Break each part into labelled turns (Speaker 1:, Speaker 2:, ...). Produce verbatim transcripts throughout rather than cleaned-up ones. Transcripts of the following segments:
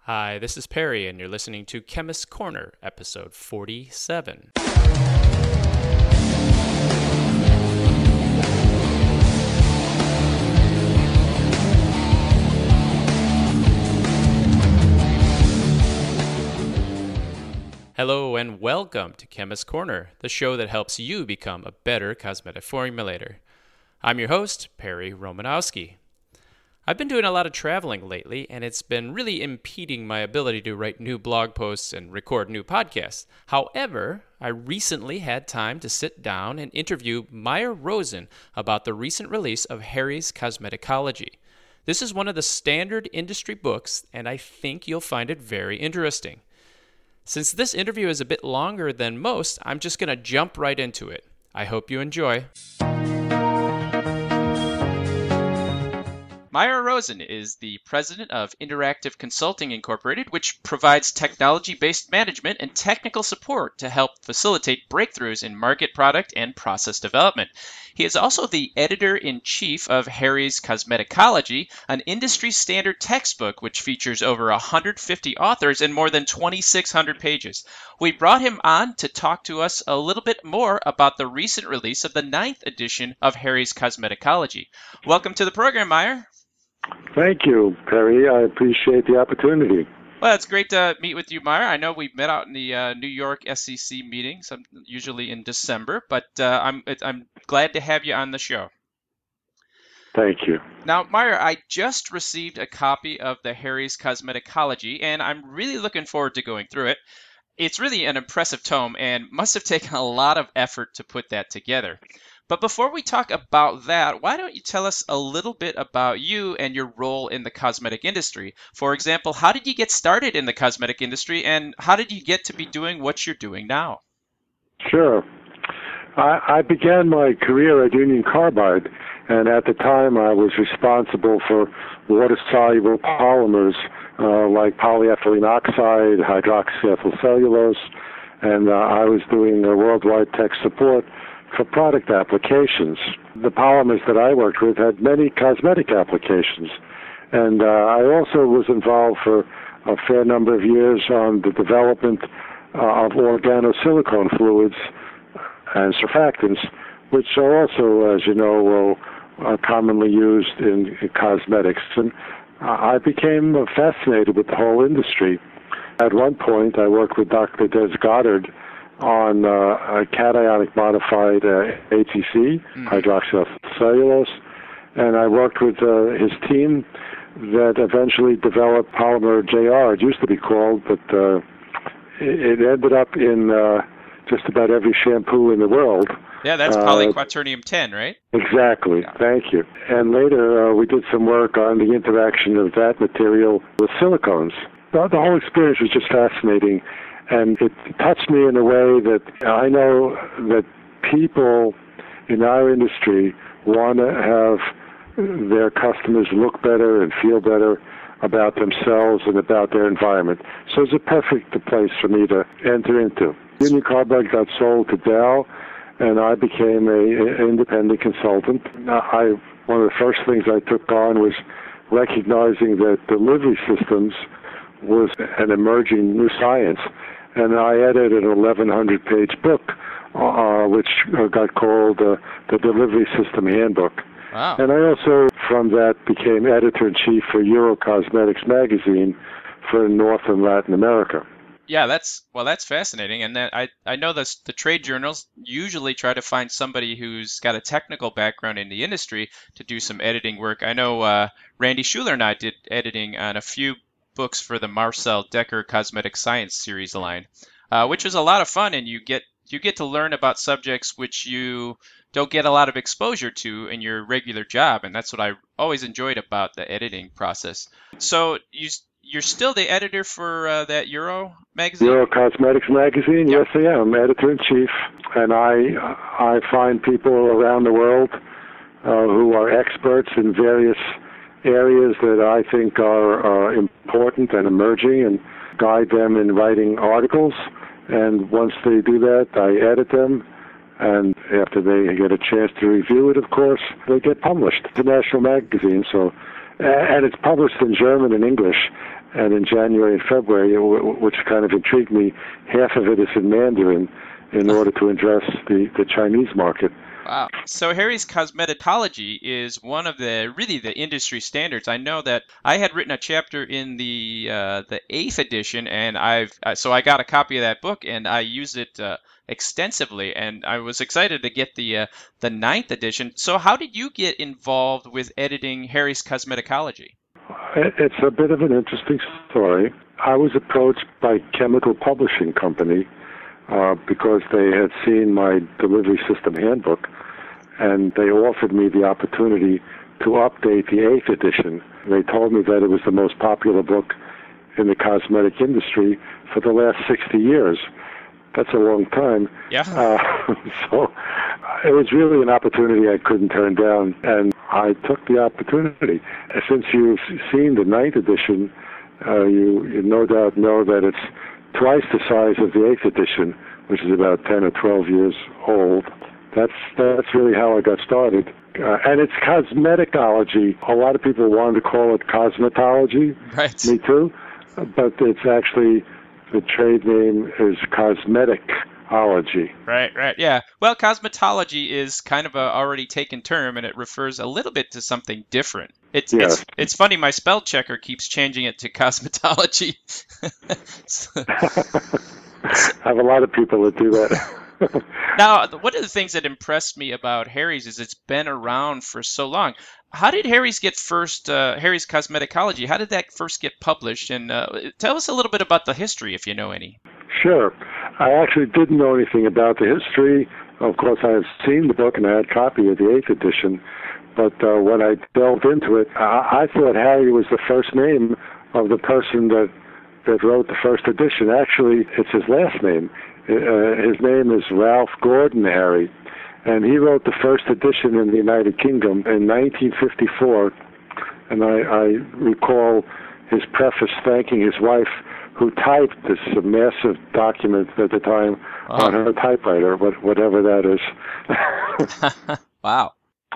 Speaker 1: Hi, this is Perry, and you're listening to Chemist's Corner, episode forty-seven. Hello and welcome to Chemist's Corner, the show that helps you become a better cosmetic formulator. I'm your host, Perry Romanowski. I've been doing a lot of traveling lately, and it's been really impeding my ability to write new blog posts and record new podcasts. However, I recently had time to sit down and interview Meyer Rosen about the recent release of Harry's Cosmeticology. This is one of the standard industry books, and I think you'll find it very interesting. Since this interview is a bit longer than most, I'm just going to jump right into it. I hope you enjoy. Meyer Rosen is the president of Interactive Consulting Incorporated, which provides technology-based management and technical support to help facilitate breakthroughs in market product and process development. He is also the editor-in-chief of Harry's Cosmeticology, an industry-standard textbook which features over one hundred fifty authors and more than twenty-six hundred pages. We brought him on to talk to us a little bit more about the recent release of the ninth edition of Harry's Cosmeticology. Welcome to the program, Meyer.
Speaker 2: Thank you, Perry. I appreciate the opportunity.
Speaker 1: Well, it's great to meet with you, Meyer. I know we met out in the uh, New York S E C meetings, um, usually in December, but uh, I'm I'm glad to have you on the show.
Speaker 2: Thank you.
Speaker 1: Now, Meyer, I just received a copy of the Harry's Cosmeticology, and I'm really looking forward to going through it. It's really an impressive tome and must have taken a lot of effort to put that together. But before we talk about that, why don't you tell us a little bit about you and your role in the cosmetic industry? For example, how did you get started in the cosmetic industry, and how did you get to be doing what you're doing now?
Speaker 2: Sure. I, I began my career at Union Carbide, and at the time I was responsible for water-soluble polymers uh, like polyethylene oxide, hydroxyethyl cellulose, and uh, I was doing uh, worldwide tech support for product applications. The polymers that I worked with had many cosmetic applications, and uh, I also was involved for a fair number of years on the development uh, of organosilicone fluids and surfactants, which are also, as you know, uh, are commonly used in, in cosmetics. And I became uh, fascinated with the whole industry. At one point, I worked with Doctor Des Goddard on uh, a cationic modified uh, A T C, mm. hydroxycellulose, and I worked with uh, his team that eventually developed polymer J R. It used to be called, but uh, it, it ended up in uh, just about every shampoo in the world.
Speaker 1: Yeah, that's
Speaker 2: uh,
Speaker 1: polyquaternium ten, right?
Speaker 2: Exactly. Yeah. Thank you. And later uh, we did some work on the interaction of that material with silicones. The, the whole experience was just fascinating. And it touched me in a way that I know that people in our industry want to have their customers look better and feel better about themselves and about their environment. So it's a perfect place for me to enter into. Union Carbide got sold to Dow, and I became an independent consultant. I, one of the first things I took on was recognizing that delivery systems was an emerging new science. And I edited an eleven hundred page book, uh, which got called uh, the Delivery System Handbook.
Speaker 1: Wow.
Speaker 2: And I also, from that, became editor-in-chief for Eurocosmetics magazine for North and Latin America.
Speaker 1: Yeah, that's well, that's fascinating. And that, I I know the the trade journals usually try to find somebody who's got a technical background in the industry to do some editing work. I know uh, Randy Schuler and I did editing on a few books for the Marcel Decker Cosmetic Science series line, uh, which was a lot of fun, and you get you get to learn about subjects which you don't get a lot of exposure to in your regular job, and that's what I always enjoyed about the editing process. So you you're still the editor for uh, that Euro magazine?
Speaker 2: Euro Cosmetics magazine, yes I am, editor-in-chief, and I I find people around the world uh, who are experts in various areas that I think are uh, important and emerging, and guide them in writing articles. And once they do that, I edit them, and after they get a chance to review it, of course, they get published. It's a national magazine, so and it's published in German and English, And in January and February, which kind of intrigued me, half of it is in Mandarin in order to address the, the Chinese market.
Speaker 1: Wow. So Harry's Cosmetology is one of the really the industry standards. I know that I had written a chapter in the uh, the eighth edition, and I've uh, so I got a copy of that book and I used it uh, extensively, and I was excited to get the uh, the ninth edition. So how did you get involved with editing Harry's Cosmetology?
Speaker 2: It's a bit of an interesting story. I was approached by Chemical Publishing Company uh, because they had seen my delivery system handbook, and they offered me the opportunity to update the eighth edition. They told me that it was the most popular book in the cosmetic industry for the last sixty years. That's a long time.
Speaker 1: Yeah.
Speaker 2: Uh, so it was really an opportunity I couldn't turn down, and I took the opportunity. Since you've seen the ninth edition, uh, you, you no doubt know that it's twice the size of the eighth edition, which is about ten or twelve years old. That's that's really how I got started. Uh, and it's cosmeticology. A lot of people wanted to call it cosmetology.
Speaker 1: Right.
Speaker 2: Me too. But it's actually, the trade name is cosmeticology.
Speaker 1: Right, right, yeah. Well, cosmetology is kind of a already taken term, and it refers a little bit to something different. It's
Speaker 2: Yes.
Speaker 1: it's it's funny. My spell checker keeps changing it to cosmetology. So-
Speaker 2: I have a lot of people that do that.
Speaker 1: Now, one of the things that impressed me about Harry's is it's been around for so long. How did Harry's get first, uh, Harry's Cosmetology, how did that first get published? And uh, tell us a little bit about the history, if you know any.
Speaker 2: Sure. I actually didn't know anything about the history. Of course, I have seen the book and I had a copy of the eighth edition. But uh, when I delved into it, I, I thought Harry was the first name of the person that, that wrote the first edition. Actually, it's his last name. Uh, his name is Ralph Gordon Harry, and he wrote the first edition in the United Kingdom in nineteen fifty-four, and I, I recall his preface thanking his wife, who typed this massive document at the time
Speaker 1: Oh.
Speaker 2: on her typewriter, what, whatever that is.
Speaker 1: Wow.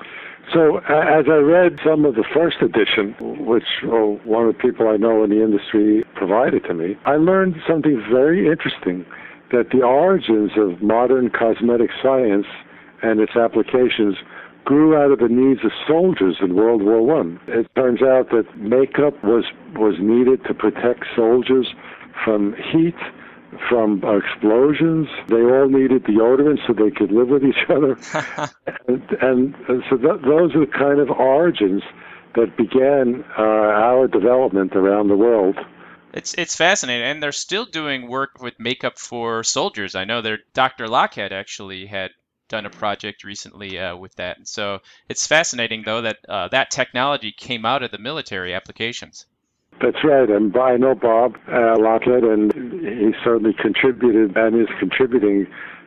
Speaker 2: So uh, as I read some of the first edition, which oh, one of the people I know in the industry provided to me, I learned something very interesting, that the origins of modern cosmetic science and its applications grew out of the needs of soldiers in World War One. It turns out that makeup was, was needed to protect soldiers from heat, from explosions. They all needed deodorant so they could live with each other. and, and, and so th- those are the kind of origins that began uh, our development around the world.
Speaker 1: It's it's fascinating, and they're still doing work with makeup for soldiers. I know their Doctor Lockhead actually had done a project recently uh, with that. And so it's fascinating, though, that uh, that technology came out of the military applications.
Speaker 2: That's right, and I know Bob uh, Lockhead, and he certainly contributed and is contributing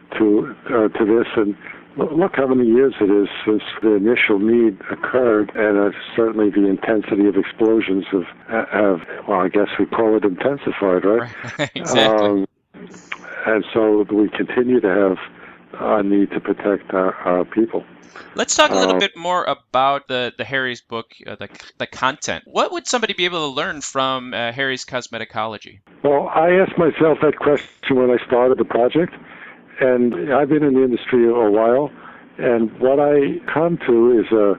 Speaker 2: to uh, to this. And look how many years it is since the initial need occurred, and uh, certainly the intensity of explosions have, have, well, I guess we call it intensified, right?
Speaker 1: Right. Exactly.
Speaker 2: Um, and so we continue to have a need to protect our, our people.
Speaker 1: Let's talk a little
Speaker 2: Uh,
Speaker 1: bit more about the, the Harry's book, uh, the the content. What would somebody be able to learn from uh, Harry's Cosmetology?
Speaker 2: Well, I asked myself that question when I started the project, and I've been in the industry a while, and what I come to is a,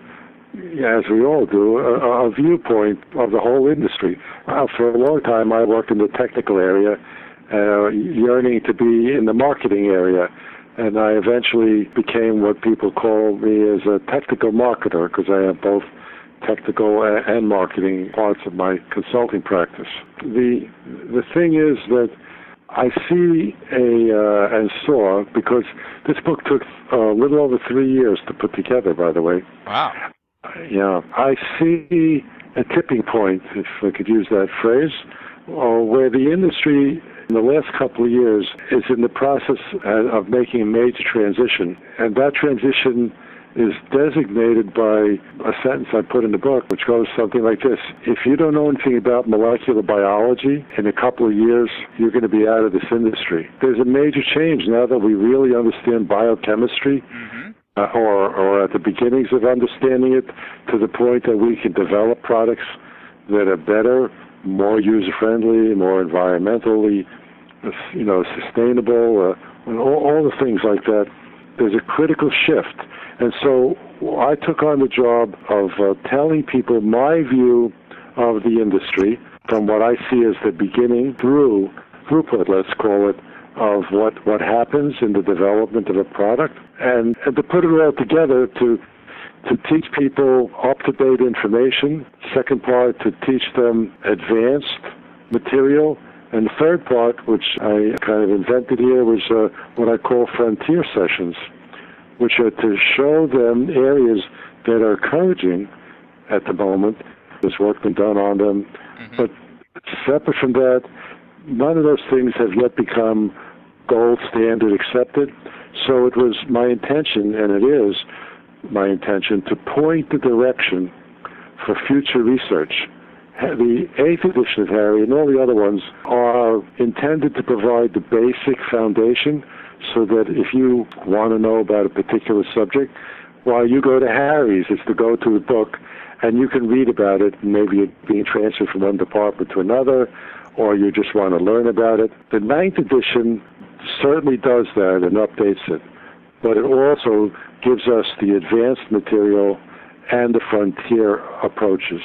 Speaker 2: as we all do, a, a viewpoint of the whole industry. Uh, for a long time, I worked in the technical area, uh, yearning to be in the marketing area. And I eventually became what people call me as a technical marketer, because I have both technical and marketing parts of my consulting practice. The the thing is that I see a uh, and saw, because this book took a little over three years to put together, by the way.
Speaker 1: Wow.
Speaker 2: Yeah, I see a tipping point, if I could use that phrase, uh, where the industry in the last couple of years is in the process of making a major transition. And that transition is designated by a sentence I put in the book, which goes something like this: if you don't know anything about molecular biology, in a couple of years, you're going to be out of this industry. There's a major change now that we really understand biochemistry,
Speaker 1: Mm-hmm.
Speaker 2: uh, or, or at the beginnings of understanding it, to the point that we can develop products that are better, more user-friendly, more environmentally, you know, sustainable, uh, and all, all the things like that. There's a critical shift. And so I took on the job of uh, telling people my view of the industry from what I see as the beginning through throughput, let's call it, of what, what happens in the development of a product, and, and to put it all together to to teach people up-to-date information. Second part, to teach them advanced material. And the third part, which I kind of invented here, was uh, what I call frontier sessions, which are to show them areas that are encouraging at the moment. There's work been done on them. Mm-hmm. But separate from that, none of those things have yet become gold standard accepted. So it was my intention, and it is my intention, to point the direction for future research. The eighth edition of Harry and all the other ones are intended to provide the basic foundation so that if you want to know about a particular subject, while you go to Harry's, it's the go-to book, and you can read about it, maybe it being transferred from one department to another, or you just want to learn about it. The ninth edition certainly does that and updates it, but it also gives us the advanced material and the frontier approaches.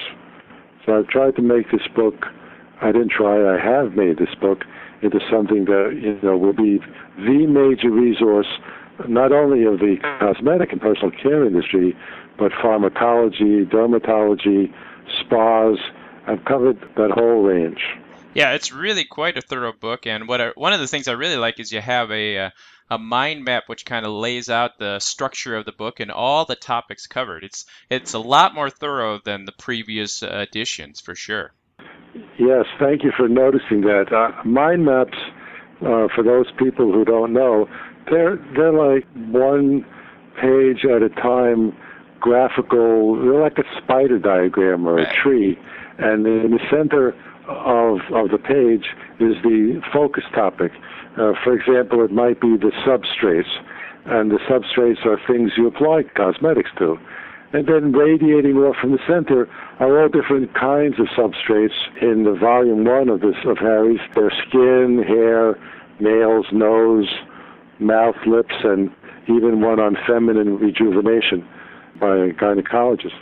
Speaker 2: So I've tried to make this book, I didn't try, I have made this book into something that, you know, will be the major resource, not only of the cosmetic and personal care industry, but pharmacology, dermatology, spas. I've covered that whole range.
Speaker 1: Yeah, it's really quite a thorough book, and what I, one of the things I really like is you have a uh, a mind map which kind of lays out the structure of the book and all the topics covered. It's it's a lot more thorough than the previous uh, editions, for sure.
Speaker 2: Yes, thank you for noticing that. Uh, mind maps, uh, for those people who don't know, they're they're like one page at a time, graphical. They're like a spider diagram or a tree, and in the center of of the page is the focus topic. Uh, for example, it might be the substrates, and the substrates are things you apply cosmetics to. And then radiating off from the center are all different kinds of substrates in the volume one of this of Harry's. Their skin, hair, nails, nose, mouth, lips, and even one on feminine rejuvenation by a gynecologist.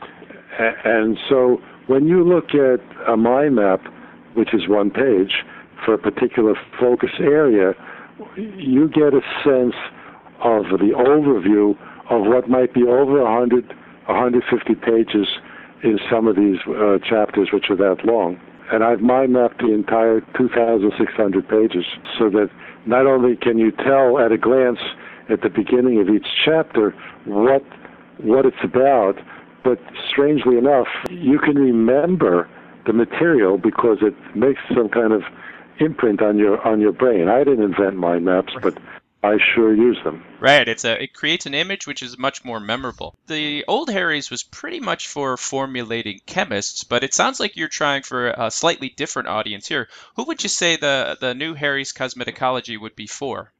Speaker 2: A- and so when you look at a mind map, which is one page, for a particular focus area, you get a sense of the overview of what might be over one hundred, one hundred fifty pages in some of these uh, chapters, which are that long. And I've mind mapped the entire two thousand six hundred pages so that not only can you tell at a glance at the beginning of each chapter what what it's about, but strangely enough, you can remember the material because it makes some kind of imprint on your on your brain. I didn't invent mind maps, but I sure use them.
Speaker 1: Right. It's a it creates an image which is much more memorable. The old Harry's was pretty much for formulating chemists, but it sounds like you're trying for a slightly different audience here. Who would you say the the new Harry's Cosmeticology would be for?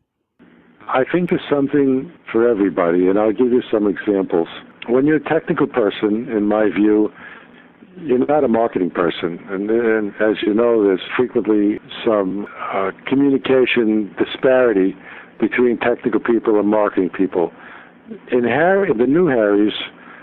Speaker 2: I think there's something for everybody, and I'll give you some examples. When you're a technical person, in my view, you're not a marketing person, and, and as you know, there's frequently some uh, communication disparity between technical people and marketing people. In Harry, in the new Harry's,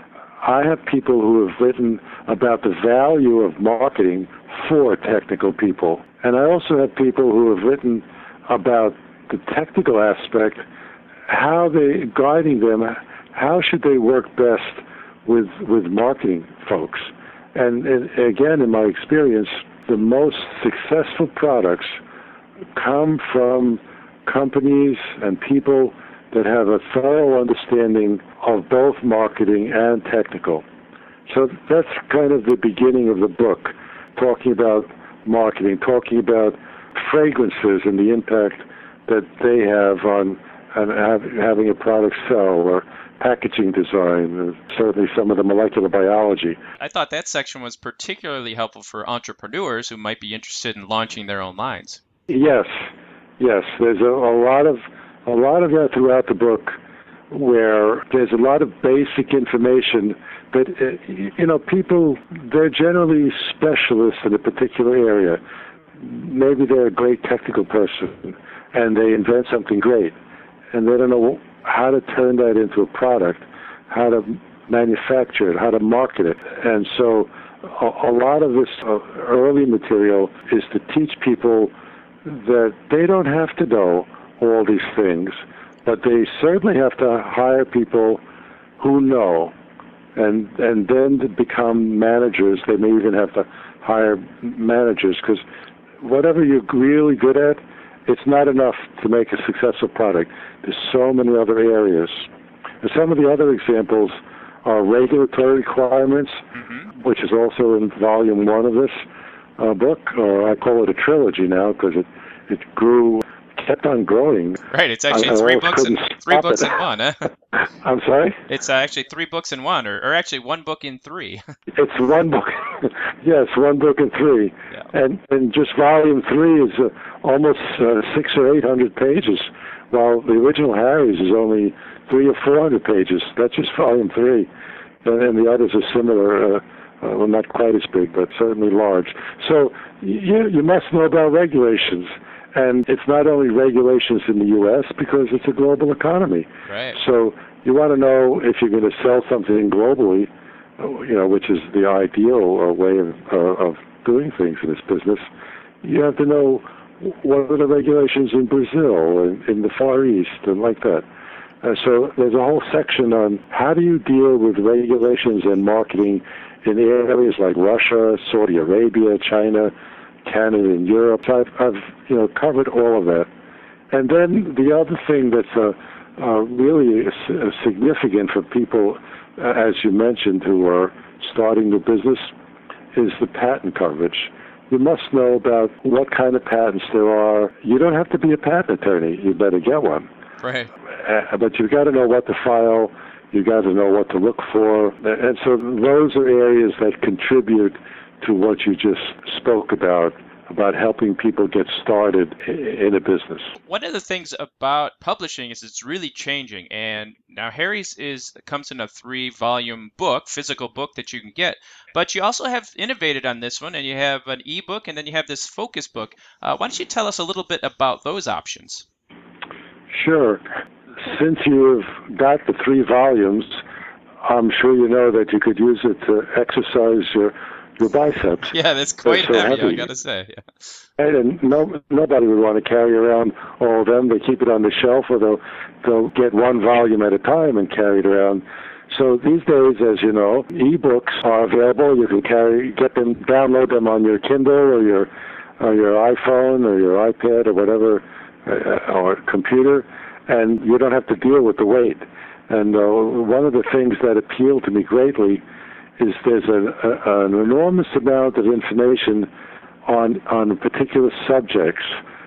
Speaker 2: I have people who have written about the value of marketing for technical people, and I also have people who have written about the technical aspect, how they guiding them, how should they work best with with marketing folks. And, and again, in my experience, the most successful products come from companies and people that have a thorough understanding of both marketing and technical. So that's kind of the beginning of the book, talking about marketing, talking about fragrances and the impact that they have on, on have, having a product sell, or packaging design, certainly some of the molecular biology.
Speaker 1: I thought that section was particularly helpful for entrepreneurs who might be interested in launching their own lines.
Speaker 2: Yes, yes. There's a, a lot of a lot of that throughout the book, where there's a lot of basic information, but, uh, you know, people, they're generally specialists in a particular area. Maybe they're a great technical person, and they invent something great, and they don't know how to turn that into a product, how to manufacture it, how to market it. And so a, a lot of this uh, early material is to teach people that they don't have to know all these things, but they certainly have to hire people who know, and and then to become managers. They may even have to hire managers, because whatever you're really good at, it's not enough to make a successful product. There's so many other areas. And some of the other examples are regulatory requirements, mm-hmm. which is also in volume one of this uh, book, or I call it a trilogy now because it, it grew, kept on growing.
Speaker 1: Right, it's actually I, three I books in three books it. in one. Huh?
Speaker 2: I'm sorry?
Speaker 1: It's uh, actually three books in one, or, or actually one book in three.
Speaker 2: It's one book. Yes, one book in three. Yeah. And and just volume three is uh, almost uh, six or eight hundred pages, while the original Harry's is only three or four hundred pages. That's just volume three. And, and the others are similar, uh, uh, well, not quite as big, but certainly large. So you, you must know about regulations. And it's not only regulations in the U S because it's a global economy.
Speaker 1: Right.
Speaker 2: So you want to know if you're going to sell something globally, you know, which is the ideal uh, way of, uh, of doing things in this business. You have to know what are the regulations in Brazil and in the Far East and like that. Uh, so there's a whole section on how do you deal with regulations and marketing in areas like Russia, Saudi Arabia, China, Canada, and Europe. So I've, I've you know covered all of that. And then the other thing that's uh, uh, really uh, significant for people, uh, as you mentioned, who are starting the business, is the patent coverage. You must know about what kind of patents there are. You don't have to be a patent attorney. You better get one.
Speaker 1: Right.
Speaker 2: Uh, but you've got to know what to file. You've got to know what to look for. And so those are areas that contribute to what you just spoke about, about helping people get started in a business.
Speaker 1: One of the things about publishing is it's really changing. And now Harry's is comes in a three-volume book, physical book that you can get. But you also have innovated on this one, and you have an e-book, and then you have this focus book. Uh, why don't you tell us a little bit about those options?
Speaker 2: Sure. Since you've got the three volumes, I'm sure you know that you could use it to exercise your your biceps.
Speaker 1: Yeah, that's quite so heavy, heavy, I gotta say. Yeah.
Speaker 2: And no, nobody would want to carry around all of them. They keep it on the shelf, or they'll, they'll get one volume at a time and carry it around. So these days, as you know, e-books are available. You can carry, get them, download them on your Kindle or your, or your iPhone or your iPad or whatever, uh, or computer, and you don't have to deal with the weight. And uh, one of the things that appealed to me greatly is there's a, a, an enormous amount of information on on particular subjects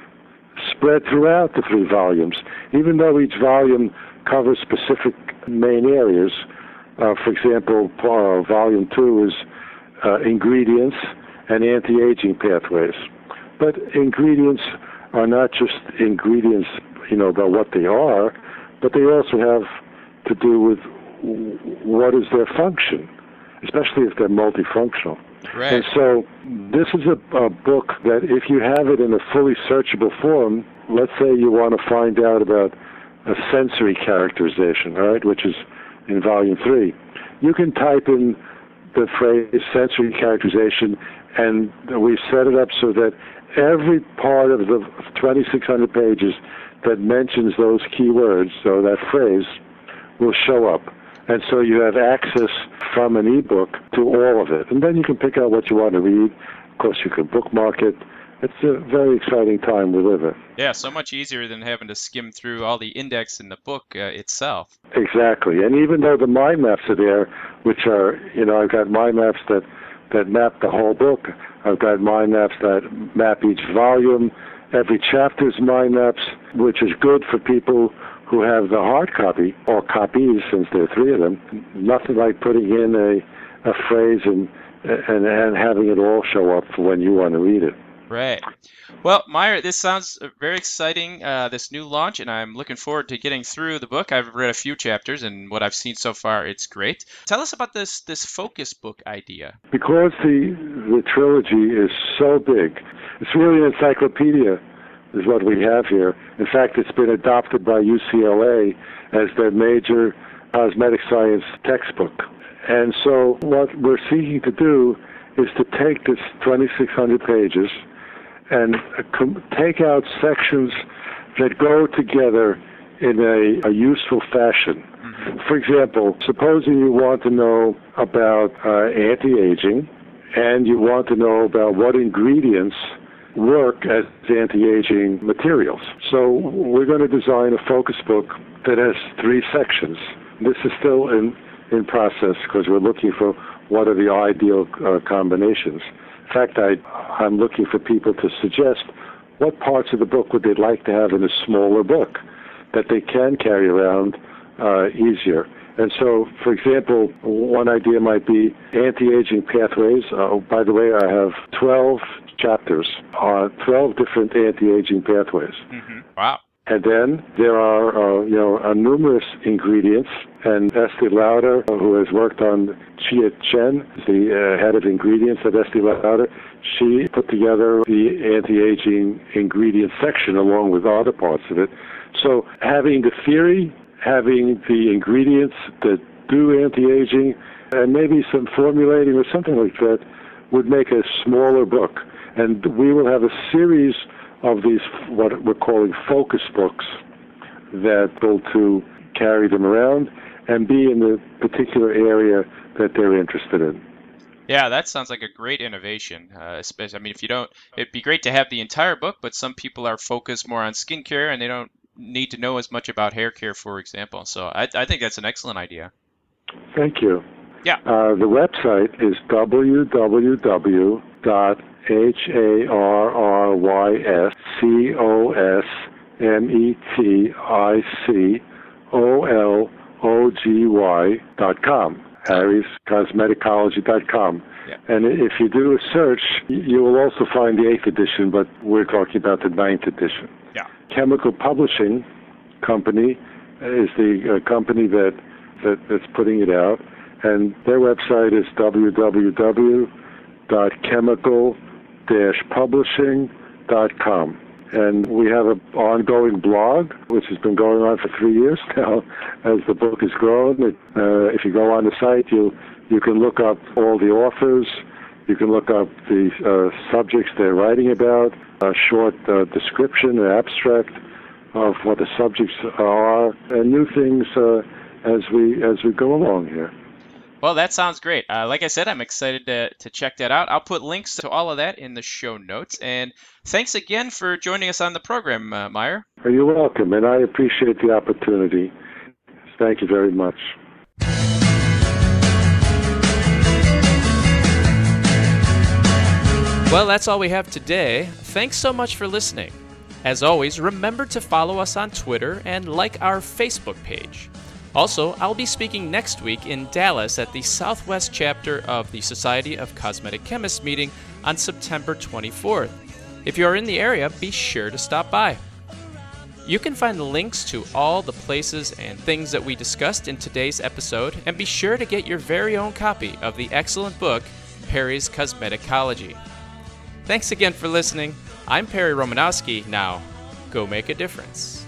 Speaker 2: spread throughout the three volumes, even though each volume covers specific main areas. Uh, for example, uh, volume two is uh, ingredients and anti-aging pathways. But ingredients are not just ingredients, you know, about what they are, but they also have to do with what is their function, especially if they're multifunctional.
Speaker 1: Right.
Speaker 2: And so this is a, a book that if you have it in a fully searchable form, let's say you want to find out about a sensory characterization, all right, which is in volume three, you can type in the phrase sensory characterization, and we've set it up so that every part of the twenty-six hundred pages that mentions those keywords, so that phrase, will show up. And so you have access from an e-book to all of it. And then you can pick out what you want to read. Of course, you can bookmark it. It's a very exciting time we live in.
Speaker 1: Yeah, so much easier than having to skim through all the index in the book uh, itself.
Speaker 2: Exactly. And even though the mind maps are there, which are, you know, I've got mind maps that, that map the whole book. I've got mind maps that map each volume. Every chapter's mind maps, which is good for people who have the hard copy, or copies, since there are three of them. Nothing like putting in a, a phrase and, and and having it all show up for when you want to read it.
Speaker 1: Right. Well, Meyer, this sounds very exciting, uh, this new launch, and I'm looking forward to getting through the book. I've read a few chapters, and what I've seen so far, it's great. Tell us about this this focus book idea.
Speaker 2: Because the the trilogy is so big, it's really an encyclopedia, is what we have here. In fact, it's been adopted by U C L A as their major cosmetic science textbook. And so what we're seeking to do is to take this twenty-six hundred pages and com- take out sections that go together in a, a useful fashion. Mm-hmm. For example, supposing you want to know about uh, anti-aging, and you want to know about what ingredients work as anti-aging materials. So we're going to design a focus book that has three sections. This is still in, in process because we're looking for what are the ideal uh, combinations. In fact, I, I'm looking for people to suggest what parts of the book would they like to have in a smaller book that they can carry around uh, easier. And so, for example, one idea might be anti-aging pathways. Uh, by the way, I have twelve chapters on twelve different anti-aging pathways.
Speaker 1: Mm-hmm. Wow.
Speaker 2: And then there are, uh, you know, uh, numerous ingredients. And Estee Lauder, who has worked on Chia Chen, the uh, head of ingredients at Estee Lauder, she put together the anti-aging ingredient section along with other parts of it. So having the theory, having the ingredients that do anti-aging, and maybe some formulating or something like that would make a smaller book. And we will have a series of these, what we're calling focus books, that will to carry them around and be in the particular area that they're interested in.
Speaker 1: Yeah, that sounds like a great innovation. Uh, especially, I mean, if you don't, it'd be great to have the entire book, but some people are focused more on skincare and they don't need to know as much about hair care, for example. So I, I think that's an excellent idea.
Speaker 2: Thank you.
Speaker 1: Yeah.
Speaker 2: Uh, the website is w w w dot h a r r y s c o s m e t i c o l o g y dot com. Harry's Cosmeticology dot com.
Speaker 1: Yeah.
Speaker 2: And if you do a search, you will also find the eighth edition, but we're talking about the ninth edition.
Speaker 1: Yeah.
Speaker 2: Chemical Publishing Company is the uh, company that, that that's putting it out, and their website is w w w dot chemical dash publishing dot com. And we have an ongoing blog, which has been going on for three years now, as the book has grown. It, uh, if you go on the site, you you can look up all the authors, you can look up the uh, subjects they're writing about, a short uh, description, an abstract of what the subjects are, and new things uh, as we as we go along here.
Speaker 1: Well, that sounds great. Uh, like I said, I'm excited to, to check that out. I'll put links to all of that in the show notes. And thanks again for joining us on the program, uh, Meyer.
Speaker 2: You're welcome, and I appreciate the opportunity. Thank you very much.
Speaker 1: Well, that's all we have today. Thanks so much for listening. As always, remember to follow us on Twitter and like our Facebook page. Also, I'll be speaking next week in Dallas at the Southwest chapter of the Society of Cosmetic Chemists meeting on September twenty-fourth. If you are in the area, be sure to stop by. You can find links to all the places and things that we discussed in today's episode, and be sure to get your very own copy of the excellent book, Perry's Cosmeticology. Thanks again for listening. I'm Perry Romanowski. Now, go make a difference.